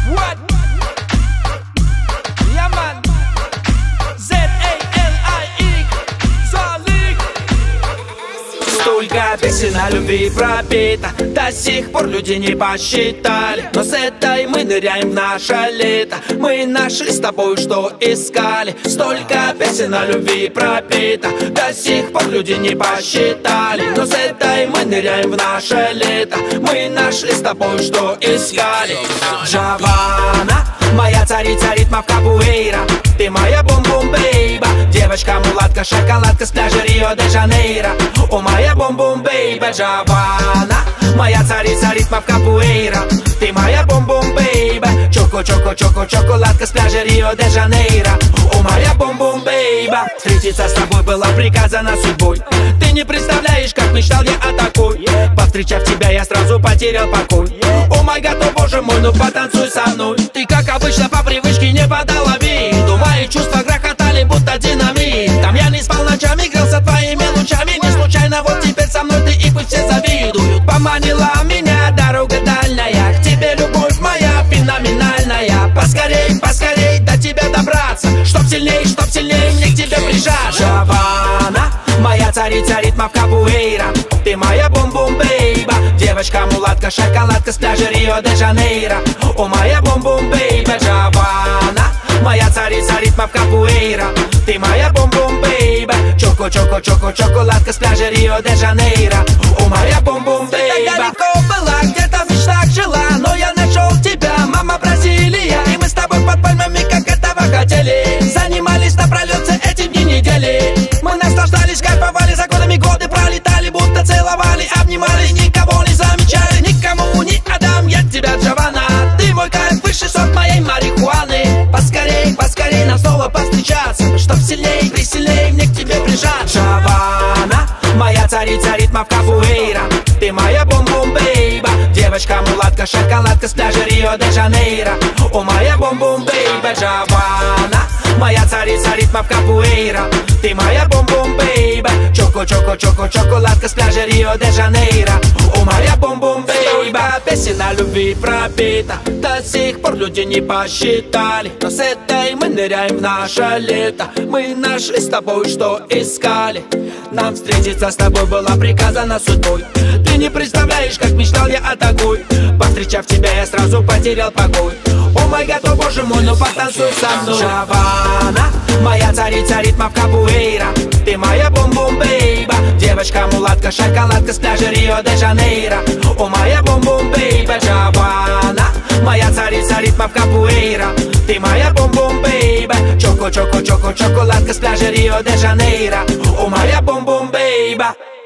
What? Yeah, man. Z-A-L-I-X. Залик. Столько песен о любви пропито, до сих пор люди не посчитали. Но с этой мы ныряем в наше лето. Мы нашли с тобой, что искали. Столько песен о любви пропито, до сих пор люди не посчитали. Но с этой мы ныряем в наше лето. Мы нашли с тобой, что искали. Джавана, моя царица ритмов капуэйра. Ты моя бум-бум-бейба. Девочка-мулатка, шоколадка с пляжа Рио-де-Жанейро. О, моя бум-бум-бейба. Джавана, моя царица ритмов капуэйра. Ты моя бум-бум-бейба. Чоко-чоко-чоко, шоколадка с пляжа Рио-де-Жанейро. О, моя бум-бум-бейба. Встретиться с тобой было приказано судьбой. Ты не представляешь, как мечтал я о такой. Повстречав тебя, я сразу потерял покой. О май гад, о боже мой, ну потанцуй со мной. Ты, как обычно, по привычке не подала виду. Мои чувства грохотали, будто динамит. Там я не спал ночами, грелся твоими лучами. Не случайно вот теперь со мной ты, и пусть все завидуют. Поманила меня дорога дальняя. К тебе любовь моя феноменальная. Поскорей, поскорей до тебя добраться. Чтоб сильней мне к тебе прижаться. Джавана, моя царица ритмов капуэйра. Ты моя бум-бум-бейба. Девочка-мулатка, шоколадка с пляжа Рио-де-Жанейро. О, моя бум-бум-бейба. Джавана, моя царица ритмов капуэйра. Ты моя бум-бум-бейба. Чоко-чоко-чоко, шоколадка с пляжа Рио-де-Жанейро. О, моя бум-бум-бейба. Ты далеко была, где-то в мечтах жила, но я нашел тебя, мама Бразилия. И мы с тобой под пальмами, как этого хотели. Занимались напролет все эти дни недели. Мы наслаждались, кайфовали, за годами годы пролетали, будто целовали, обнимали, никого не замечали, никому не отдам я тебя, Джавана. Ты мой кайф, высший сорт моей марихуаны. Поскорей, поскорей нам снова повстречаться, чтоб сильней, присильней мне к тебе прижаться. Джавана, моя царица ритмов капуэйра. Ты моя бум-бум-бейба. Девочка-мулатка, шоколадка с пляжа Рио-де-Жанейро. О, моя бум-бум-бейба. Джавана, моя царица ритмов капуэйра. Ты моя бум-бум-бейба. Чоко-чоко-чоко, шоколадка с пляжа Рио-де-Жанейро. О, моя бум-бум-бейба. Песен о любви пропита, до сих пор люди не посчитали. Но с этой мы ныряем в наше лето. Мы нашли с тобой, что искали. Нам встретиться с тобой было приказано судьбой. Ты не представляешь, как мечтал я о такой. Повстречав тебя, я сразу потерял покой. О май гад, о боже мой, ну потанцуй со мной. Джавана, моя царица ритмов капуэйра. Ты моя бум-бум-бейба. Девочка-мулатка, шоколадка с пляжа Рио-де-Жанейро. О, моя бум-бум-бейба. Джавана, моя царица ритмов капуэйра. Ты моя бум-бум-бейба. Чоко-чоко-чоко, шоколадка с пляжа Рио-де-Жанейро. О, моя бум-бум-бейба.